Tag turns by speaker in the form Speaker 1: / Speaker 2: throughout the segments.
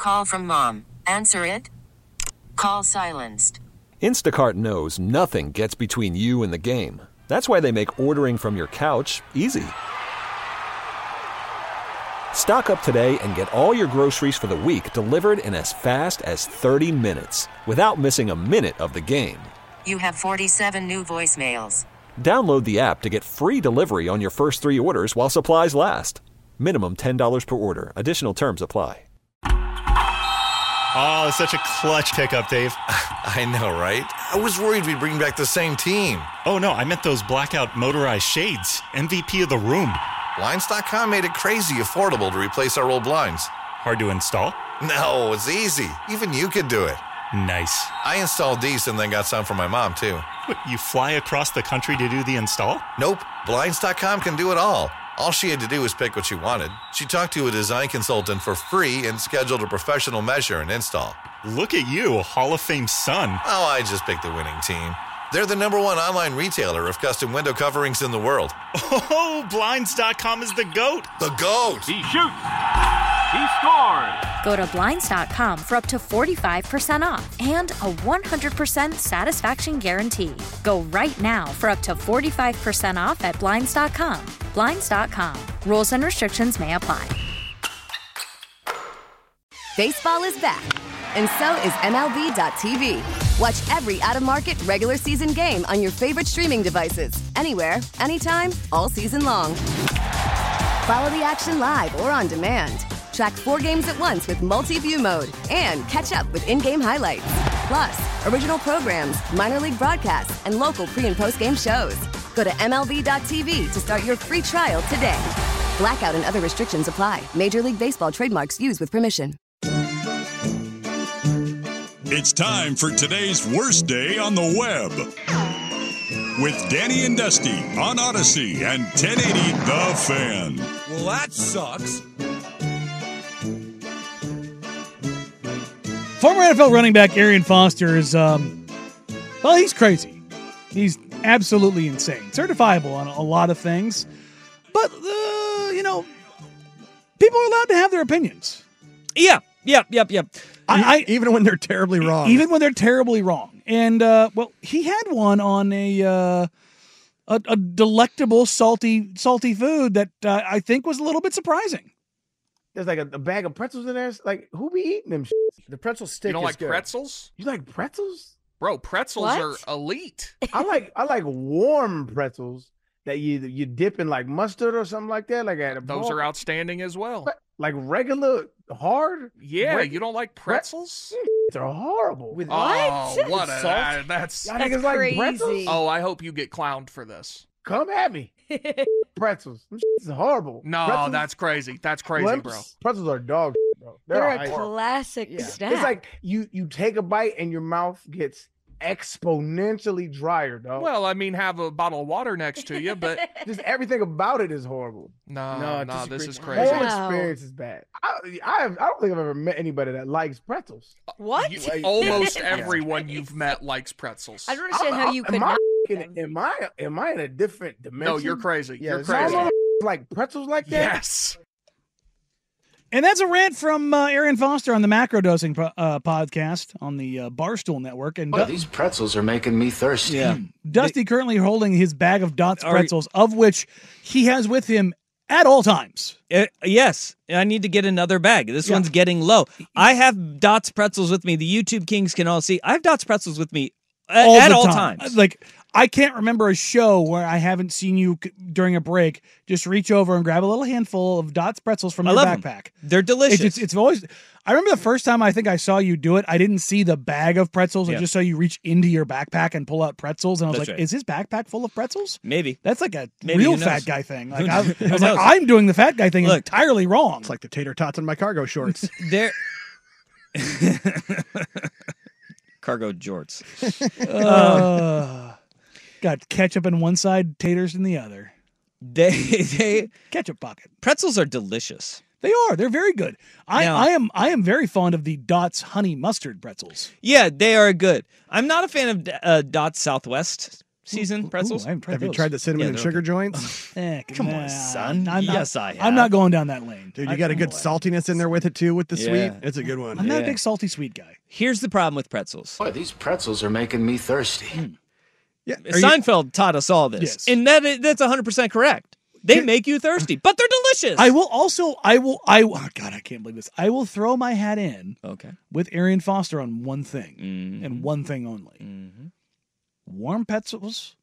Speaker 1: Call from mom. Answer it. Call silenced.
Speaker 2: Instacart knows nothing gets between you and the game. That's why they make ordering from your couch easy. Stock up today and get all your groceries for the week delivered in as fast as 30 minutes without missing a minute of the game.
Speaker 1: You have 47 new voicemails.
Speaker 2: Download the app to get free delivery on your first 3 orders while supplies last. Minimum $10 per order. Additional terms apply.
Speaker 3: Oh, such a clutch pickup, Dave.
Speaker 4: I know, right? I was worried we'd bring back the same team.
Speaker 3: Oh, no, I meant those blackout motorized shades. MVP of the room.
Speaker 4: Blinds.com made it crazy affordable to replace our old blinds.
Speaker 3: Hard to install?
Speaker 4: No, it's easy. Even you could do it.
Speaker 3: Nice.
Speaker 4: I installed these and then got some for my mom, too.
Speaker 3: What, you fly across the country to do the install?
Speaker 4: Nope. Blinds.com can do it all. All she had to do was pick what she wanted. She talked to a design consultant for free and scheduled a professional measure and install.
Speaker 3: Look at you, Hall of Fame son.
Speaker 4: Oh, I just picked the winning team. They're the #1 online retailer of custom window coverings in the world.
Speaker 3: Oh, Blinds.com is the GOAT.
Speaker 4: The GOAT!
Speaker 5: He shoots. He scores.
Speaker 6: Go to Blinds.com for up to 45% off and a 100% satisfaction guarantee. Go right now for up to 45% off at Blinds.com. Blinds.com. Rules and restrictions may apply.
Speaker 7: Baseball is back, and so is MLB.tv. Watch every out-of-market regular season game on your favorite streaming devices, anywhere, anytime, all season long. Follow the action live or on demand. Track 4 games at once with multi-view mode and catch up with in-game highlights. Plus, original programs, minor league broadcasts, and local pre- and post-game shows. Go to MLB.tv to start your free trial today. Blackout and other restrictions apply. Major League Baseball trademarks used with permission.
Speaker 8: It's time for today's worst day on the web. With Danny and Dusty on Odyssey and 1080 The Fan.
Speaker 9: Well, that sucks.
Speaker 10: Former NFL running back Arian Foster is, he's crazy. He's absolutely insane. Certifiable on a lot of things. But, people are allowed to have their opinions.
Speaker 11: Yep.
Speaker 12: Even when they're terribly wrong.
Speaker 10: Even when they're terribly wrong. And, he had one on a delectable, salty food that I think was a little bit surprising.
Speaker 12: There's like a bag of pretzels in there. It's like, who be eating them shits? The pretzel stick.
Speaker 13: You don't like
Speaker 12: good.
Speaker 13: pretzels?
Speaker 12: You like pretzels?
Speaker 13: Bro, pretzels are elite.
Speaker 12: I like warm pretzels that you dip in like mustard or something like that. Like at a
Speaker 13: Those are outstanding as well.
Speaker 12: But like regular hard?
Speaker 13: Yeah, you don't like pretzels?
Speaker 12: They're horrible.
Speaker 13: With what? That's
Speaker 12: crazy. Like pretzels?
Speaker 13: Oh, I hope you get clowned for this.
Speaker 12: Come at me. Pretzels. This is horrible.
Speaker 13: No,
Speaker 12: pretzels,
Speaker 13: that's crazy. That's crazy, bro.
Speaker 12: Pretzels are dog shit, bro.
Speaker 14: They're a classic snack.
Speaker 12: It's like you take a bite and your mouth gets exponentially drier, dog.
Speaker 13: Well, I mean, have a bottle of water next to you, but
Speaker 12: just everything about it is horrible.
Speaker 13: No, this is crazy.
Speaker 12: The whole experience is bad. I don't think I've ever met anybody that likes pretzels.
Speaker 14: What?
Speaker 13: Almost everyone you've met likes pretzels.
Speaker 14: I don't understand how you could not.
Speaker 12: Am I in a different dimension?
Speaker 13: No, you're crazy.
Speaker 12: Yeah,
Speaker 13: you're crazy.
Speaker 12: Like pretzels like that?
Speaker 13: Yes.
Speaker 10: And that's a rant from Arian Foster on the Macrodosing podcast on the Barstool Network. And
Speaker 9: these pretzels are making me thirsty.
Speaker 10: Yeah. Dusty currently holding his bag of Dots pretzels, of which he has with him at all times.
Speaker 11: Yes, I need to get another bag. This one's getting low. I have Dots pretzels with me. The YouTube Kings can all see. I have Dots pretzels with me at all times.
Speaker 10: Like, I can't remember a show where I haven't seen you during a break just reach over and grab a little handful of Dots pretzels from your backpack.
Speaker 11: They're delicious.
Speaker 10: It's always. I remember the first time I think I saw you do it. I didn't see the bag of pretzels. I just saw you reach into your backpack and pull out pretzels, and I was "Is his backpack full of pretzels?"
Speaker 11: Maybe
Speaker 10: that's like a real fat guy thing. Like I was like, I'm doing the fat guy thing entirely wrong.
Speaker 12: It's like the tater tots in my cargo shorts.
Speaker 11: They're cargo jorts.
Speaker 10: Got ketchup in one side, taters in the other.
Speaker 11: They
Speaker 10: ketchup pocket.
Speaker 11: Pretzels are delicious.
Speaker 10: They are. They're very good. I am very fond of the Dots honey mustard pretzels.
Speaker 11: Yeah, they are good. I'm not a fan of Dots Southwest seasoned pretzels.
Speaker 10: I haven't tried
Speaker 15: Have you
Speaker 10: those.
Speaker 15: tried the cinnamon and
Speaker 11: they're
Speaker 15: sugar joints?
Speaker 11: Come on, son.
Speaker 10: I'm
Speaker 11: Yes,
Speaker 10: not,
Speaker 11: I have.
Speaker 10: I'm not going down that lane.
Speaker 15: Dude, you got a good saltiness in there with it too, with the sweet.
Speaker 11: Yeah.
Speaker 15: It's a good one.
Speaker 10: I'm not a big salty sweet guy.
Speaker 11: Here's the problem with pretzels.
Speaker 9: Boy, these pretzels are making me thirsty.
Speaker 15: Yeah,
Speaker 11: Seinfeld taught us all this,
Speaker 10: Yes.
Speaker 11: and that's 100% correct. They make you thirsty, but they're delicious.
Speaker 10: Oh God, I can't believe this. I will throw my hat in with Arian Foster on one thing and one thing only. Warm pretzels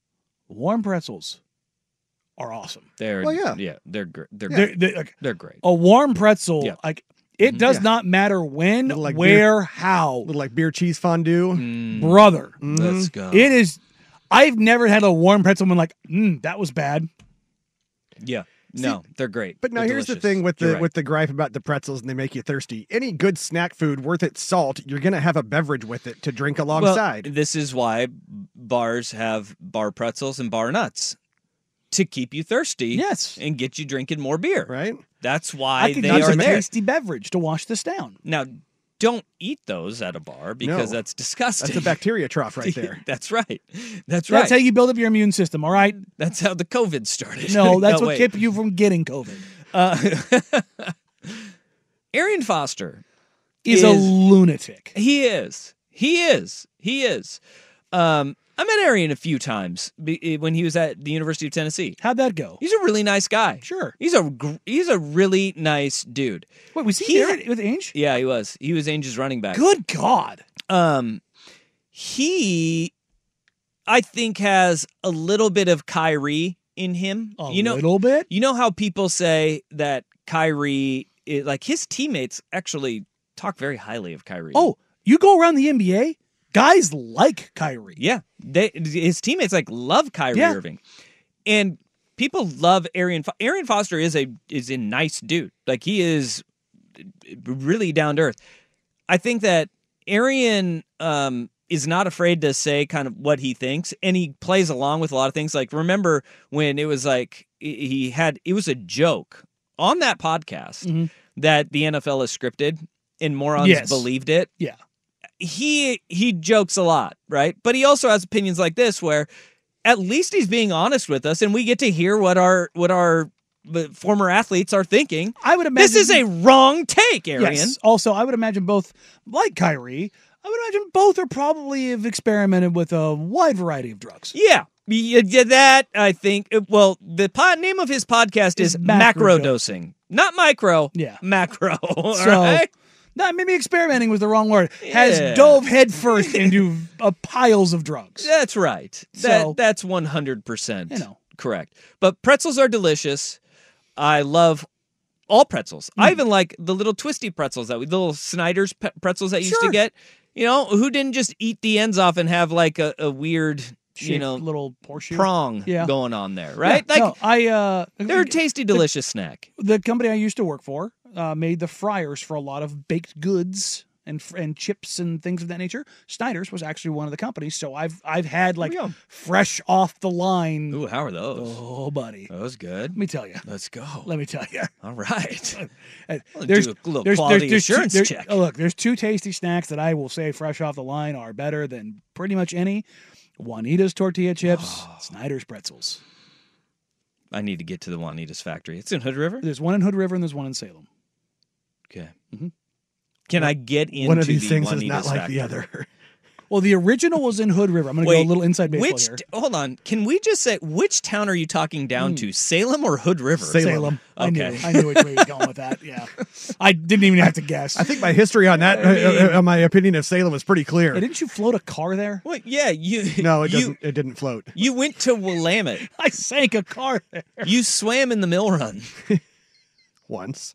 Speaker 10: are awesome.
Speaker 11: They're they're great. They're great.
Speaker 10: A warm pretzel, like it does
Speaker 15: Yeah.
Speaker 10: not matter when,
Speaker 15: Like
Speaker 10: where, how.
Speaker 15: Little like beer cheese fondue.
Speaker 10: Brother.
Speaker 11: Let's go.
Speaker 10: It is. I've never had a warm pretzel and been like, that was bad.
Speaker 11: Yeah. No, they're great.
Speaker 15: But now
Speaker 11: They're
Speaker 15: here's the
Speaker 11: delicious.
Speaker 15: thing with
Speaker 11: You're
Speaker 15: the
Speaker 11: right.
Speaker 15: with the gripe about the pretzels and they make you thirsty. Any good snack food worth its salt, you're gonna have a beverage with it to drink alongside.
Speaker 11: Well, this is why bars have bar pretzels and bar nuts to keep you thirsty.
Speaker 10: Yes.
Speaker 11: And get you drinking more beer.
Speaker 15: Right.
Speaker 11: That's why
Speaker 10: I can
Speaker 11: they
Speaker 10: use
Speaker 11: are
Speaker 10: a
Speaker 11: there.
Speaker 10: tasty beverage to wash this down.
Speaker 11: Now, don't eat those at a bar because
Speaker 15: No.
Speaker 11: that's disgusting.
Speaker 15: That's a bacteria trough right there.
Speaker 11: That's right. That's right.
Speaker 10: That's how you build up your immune system, all right?
Speaker 11: That's how the COVID started.
Speaker 10: No, that's what
Speaker 11: wait.
Speaker 10: kept you from getting COVID.
Speaker 11: Arian Foster
Speaker 10: Is a lunatic.
Speaker 11: He is. I met Arian a few times when he was at the University of Tennessee.
Speaker 10: How'd that go?
Speaker 11: He's a really nice guy.
Speaker 10: Sure.
Speaker 11: He's a really nice dude.
Speaker 10: Wait, was he there with Ainge?
Speaker 11: Yeah, he was. He was Ainge's running back.
Speaker 10: Good God.
Speaker 11: He, I think, has a little bit of Kyrie in him.
Speaker 10: A little bit?
Speaker 11: You know how people say that Kyrie, like his teammates actually talk very highly of Kyrie.
Speaker 10: Oh, you go around the NBA, guys like Kyrie.
Speaker 11: Yeah. His teammates love Kyrie Irving. And people love Arian. Arian Foster is a nice dude. Like he is really down to earth. I think that Arian is not afraid to say kind of what he thinks, and he plays along with a lot of things. Like remember when it was like it was a joke on that podcast that the NFL is scripted and morons believed it.
Speaker 10: Yeah.
Speaker 11: He jokes a lot, right? But he also has opinions like this where at least he's being honest with us and we get to hear what our former athletes are thinking.
Speaker 10: I would imagine
Speaker 11: this is a wrong take, Arian.
Speaker 10: Yes. Also, I would imagine both, like Kyrie, I would imagine both are probably have experimented with a wide variety of drugs.
Speaker 11: Yeah. That, I think, well, the name of his podcast is Macro Dosing. Not micro, macro.
Speaker 10: So,
Speaker 11: right?
Speaker 10: no, maybe experimenting was the wrong word. Has dove headfirst into piles of drugs.
Speaker 11: That's right. That's 100% correct. But pretzels are delicious. I love all pretzels. I even like the little twisty pretzels the little Snyder's pretzels that you used to get. You know, who didn't just eat the ends off and have like a weird,
Speaker 10: little horseshoe
Speaker 11: prong going on there, right? They're a tasty, delicious snack.
Speaker 10: The company I used to work for made the fryers for a lot of baked goods and chips and things of that nature. Snyder's was actually one of the companies, so I've had fresh off the line.
Speaker 11: Ooh, how are those?
Speaker 10: Oh, buddy,
Speaker 11: those good.
Speaker 10: Let me tell you.
Speaker 11: Let's go.
Speaker 10: Let me tell you.
Speaker 11: All right.
Speaker 10: There's
Speaker 11: do a little quality assurance check.
Speaker 10: Look, there's two tasty snacks that I will say fresh off the line are better than pretty much any. Juanita's tortilla chips, Snyder's pretzels.
Speaker 11: I need to get to the Juanita's factory. It's in Hood River?
Speaker 10: There's one in Hood River and there's one in Salem.
Speaker 11: Okay. Mm-hmm. Can I get into
Speaker 15: one of these things
Speaker 11: Juanita's
Speaker 15: is not like
Speaker 11: factory?
Speaker 15: the other?
Speaker 10: Well, the original was in Hood River. I'm going to go a little inside baseball here.
Speaker 11: Hold on. Can we just say, which town are you talking down to? Salem or Hood River?
Speaker 10: Salem.
Speaker 11: Okay.
Speaker 10: I knew which way you were going with that. Yeah. I didn't even have to guess.
Speaker 15: I think my history on that, my opinion of Salem is pretty clear.
Speaker 10: Hey, didn't you float a car there?
Speaker 11: Well, yeah.
Speaker 15: No, it didn't float.
Speaker 11: You went to Willamette.
Speaker 10: I sank a car there.
Speaker 11: You swam in the mill run.
Speaker 15: Once.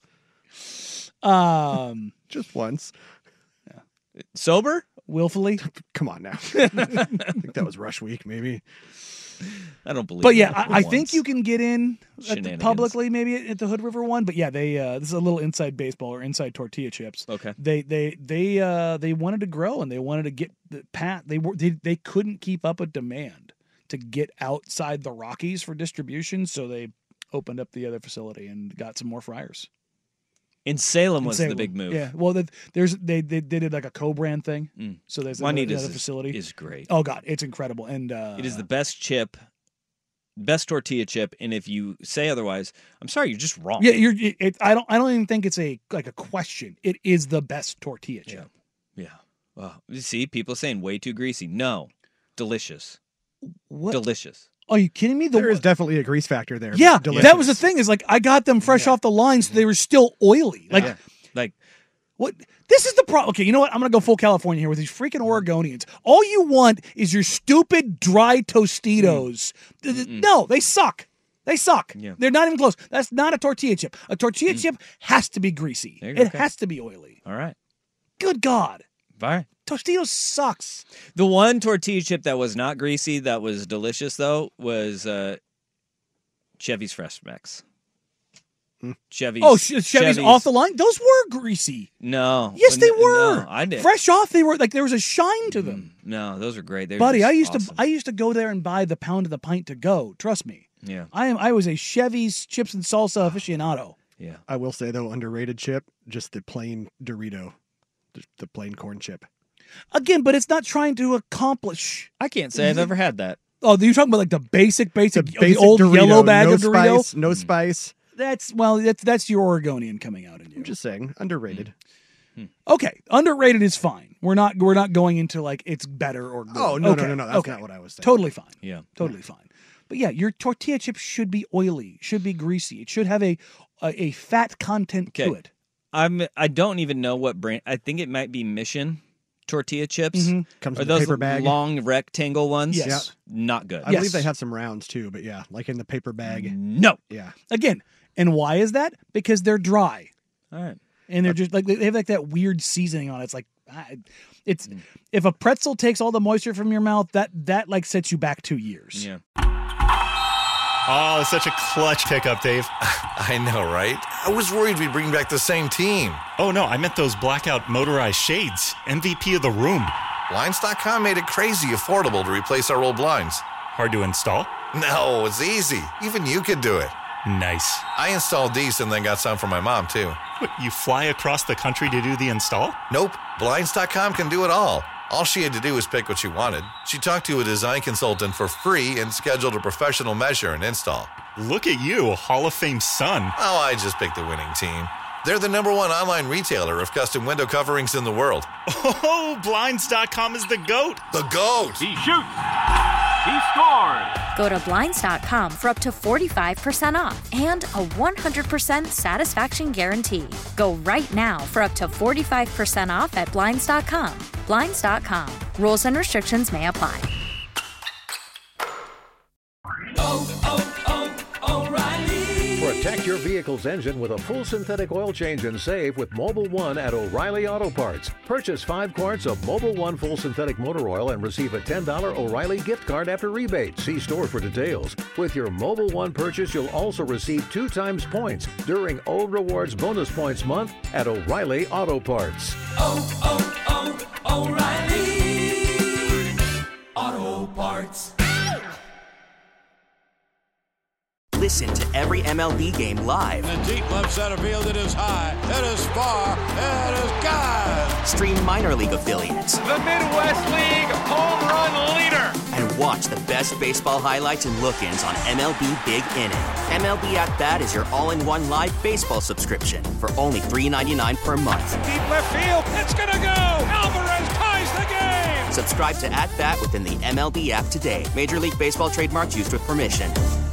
Speaker 15: Just once.
Speaker 11: Sober?
Speaker 10: Willfully?
Speaker 15: Come on now. I think that was Rush Week, maybe.
Speaker 11: I don't believe.
Speaker 10: But yeah,
Speaker 11: that
Speaker 10: I
Speaker 11: once.
Speaker 10: think you can get in
Speaker 11: Shenanigans.
Speaker 10: publicly, maybe at the Hood River one. But yeah, they this is a little inside baseball or inside tortilla chips.
Speaker 11: Okay.
Speaker 10: They wanted to grow and they wanted to get they couldn't keep up with demand to get outside the Rockies for distribution, so they opened up the other facility and got some more fryers.
Speaker 11: In Salem was the big move.
Speaker 10: Yeah. Well, they did like a co-brand thing. So there's another facility.
Speaker 11: Is great.
Speaker 10: Oh God, it's incredible. And
Speaker 11: it is the best chip, best tortilla chip. And if you say otherwise, I'm sorry, you're just wrong.
Speaker 10: Yeah, I don't even think it's a question. It is the best tortilla chip.
Speaker 11: Yeah. Well, you see, people saying way too greasy. No, delicious.
Speaker 10: What?
Speaker 11: Delicious.
Speaker 10: Are you kidding me?
Speaker 15: There is definitely a grease factor there.
Speaker 10: Yeah,
Speaker 15: Delicious.
Speaker 10: that was the thing. Is like I got them fresh off the line, so they were still oily.
Speaker 11: Like
Speaker 10: what? This is the problem. Okay, you know what? I'm gonna go full California here with these freaking Oregonians. All you want is your stupid dry Tostitos. No, they suck. They suck.
Speaker 11: Yeah.
Speaker 10: They're not even close. That's not a tortilla chip. A tortilla chip has to be greasy. It has to be oily.
Speaker 11: All right.
Speaker 10: Good God.
Speaker 11: All right.
Speaker 10: Tostitos sucks.
Speaker 11: The one tortilla chip that was not greasy, that was delicious, though, was Chevy's Fresh Mix.
Speaker 10: Chevy's off the line? Those were greasy.
Speaker 11: No.
Speaker 10: Yes, they were.
Speaker 11: No, I did.
Speaker 10: Fresh off, they were like there was a shine to them.
Speaker 11: No, those are great.
Speaker 10: Buddy, I used to go there and buy the pound of the pint to go. Trust me.
Speaker 11: Yeah.
Speaker 10: I was a Chevy's chips and salsa aficionado.
Speaker 11: Yeah.
Speaker 15: I will say though, underrated chip, just the plain Dorito, the plain corn chip.
Speaker 10: Again, but it's not trying to accomplish.
Speaker 11: I can't say I've ever had that.
Speaker 10: Oh, you're talking about like the basic
Speaker 15: the
Speaker 10: old
Speaker 15: Dorito,
Speaker 10: yellow bag
Speaker 15: no
Speaker 10: of Dorito?
Speaker 15: Spice, no spice.
Speaker 10: That's your Oregonian coming out in you.
Speaker 15: I'm just saying, underrated.
Speaker 10: Okay, underrated is fine. We're not going into like it's better or good.
Speaker 15: Oh, no. That's not what I was saying.
Speaker 10: Totally fine.
Speaker 11: Yeah.
Speaker 10: Totally fine. But yeah, your tortilla chip should be oily, should be greasy. It should have a fat content to it.
Speaker 11: I don't even know what brand. I think it might be Mission tortilla chips.
Speaker 15: Comes
Speaker 11: Are
Speaker 15: in
Speaker 11: those
Speaker 15: a paper bag.
Speaker 11: long rectangle ones?
Speaker 10: Yes.
Speaker 11: Not good.
Speaker 15: I believe they have some rounds too, but yeah, like in the paper bag.
Speaker 11: No.
Speaker 15: Yeah.
Speaker 10: Again, and why is that? Because they're dry.
Speaker 11: All right.
Speaker 10: And they're just like they have like that weird seasoning on it. It's like if a pretzel takes all the moisture from your mouth, that like sets you back 2 years.
Speaker 11: Yeah.
Speaker 3: Oh, such a clutch pickup, Dave.
Speaker 4: I know, right? I was worried we'd bring back the same team.
Speaker 3: Oh, no, I meant those blackout motorized shades. MVP of the room.
Speaker 4: Blinds.com made it crazy affordable to replace our old blinds.
Speaker 3: Hard to install?
Speaker 4: No, it's easy. Even you could do it.
Speaker 3: Nice.
Speaker 4: I installed these and then got some for my mom, too.
Speaker 3: What, you fly across the country to do the install?
Speaker 4: Nope. Blinds.com can do it all. All she had to do was pick what she wanted. She talked to a design consultant for free and scheduled a professional measure and install.
Speaker 3: Look at you, Hall of Fame son.
Speaker 4: Oh, I just picked the winning team. They're the #1 online retailer of custom window coverings in the world.
Speaker 3: Oh, Blinds.com is the GOAT.
Speaker 4: The GOAT.
Speaker 5: He shoots. He scored.
Speaker 6: Go to Blinds.com for up to 45% off and a 100% satisfaction guarantee. Go right now for up to 45% off at Blinds.com. Blinds.com. Rules and restrictions may apply.
Speaker 16: Protect your vehicle's engine with a full synthetic oil change and save with Mobil 1 at O'Reilly Auto Parts. Purchase 5 quarts of Mobil 1 full synthetic motor oil and receive a $10 O'Reilly gift card after rebate. See store for details. With your Mobil 1 purchase, you'll also receive 2 times points during O Rewards Bonus Points Month at O'Reilly Auto Parts.
Speaker 17: O'Reilly Auto Parts.
Speaker 18: Listen to every MLB game live.
Speaker 19: In the deep left center field, it is high, it is far, it is gone.
Speaker 18: Stream minor league affiliates.
Speaker 5: The Midwest League home run leader.
Speaker 18: And watch the best baseball highlights and look-ins on MLB Big Inning. MLB At Bat is your all-in-one live baseball subscription for only $3.99 per month.
Speaker 5: Deep left field, it's gonna go. Alvarez ties the game.
Speaker 18: Subscribe to At Bat within the MLB app today. Major League Baseball trademarks used with permission.